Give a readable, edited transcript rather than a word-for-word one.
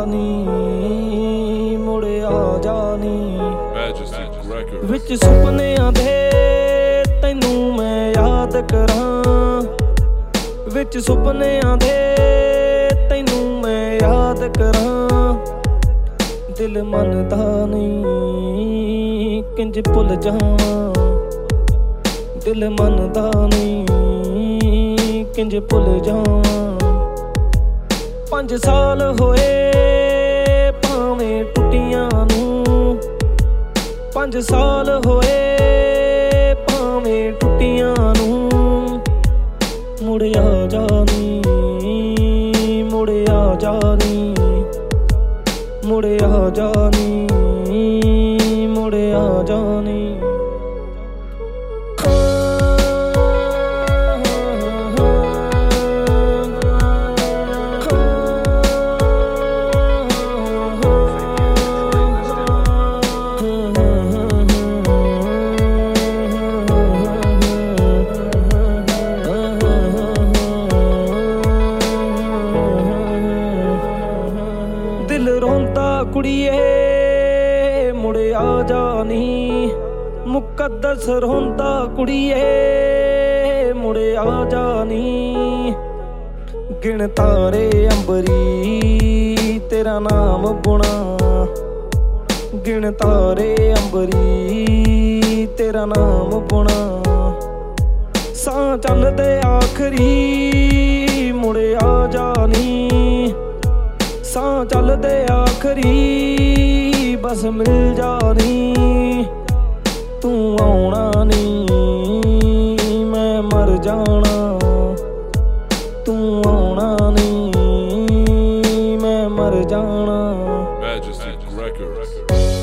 ਨੀ ਮੁੜ ਆ ਜਾਨੀ ਵਿੱਚ ਸੁਪਨਿਆਂ ਦੇ ਤੈਨੂੰ ਮੈਂ ਯਾਦ ਕਰਾਂ ਵਿੱਚ ਸੁਪਨਿਆਂ ਦੇ ਤੈਨੂੰ ਮੈਂ ਯਾਦ ਕਰਾਂ ਦਿਲ ਮੰਨਦਾ ਨਹੀਂ ਕਿੰਜ ਭੁੱਲ ਜਾਵਾਂ ਦਿਲ ਮੰਨਦਾ ਨਹੀਂ ਕਿੰਜ ਭੁੱਲ ਜਾਵਾਂ 5 ਸਾਲ ਹੋਏ ਭਾਵੇਂ ਟੁੱਟੀਆਂ ਨੂੰ 5 ਸਾਲ ਹੋਏ ਭਾਵੇਂ ਟੁੱਟੀਆਂ ਨੂੰ ਮੁੜ ਆ ਜਾਨੀ ਮੁੜ ਆ ਜਾਨੀ ਮੁੜ ਆ ਜਾਨੀ ਮੁੜ ਆ ਜਾਨੀ ਦਿਲ ਰੋਂਦਾ ਕੁੜੀਏ ਮੁੜ ਆ ਜਾਨੀ ਮੁਕੱਦਸ ਰੋਂਦਾ ਕੁੜੀਏ ਮੁੜ ਆ ਜਾਨੀ ਗਿਣ ਤਾਰੇ ਅੰਬਰੀ ਤੇਰਾ ਨਾਮ ਗੁਣਾ ਗਿਣ ਤਾਰੇ ਅੰਬਰੀ ਤੇਰਾ ਨਾਮ ਗੁਣਾ ਸਾਹ ਚੱਲਦੇ ਆਖਰੀ ਮੁੜ ਆ ਜਾਨੀ ਸਾਹ ਚੱਲਦੇ ਆਖਰੀ ਬਸ ਮਿਲ ਜਾਨੀ ਤੂੰ ਆਉਣਾ ਨੀ ਮੈਂ ਮਰ ਜਾਣਾ ਤੂੰ ਆਉਣਾ ਨੀ ਮੈਂ ਮਰ ਜਾਣਾ Majestic Records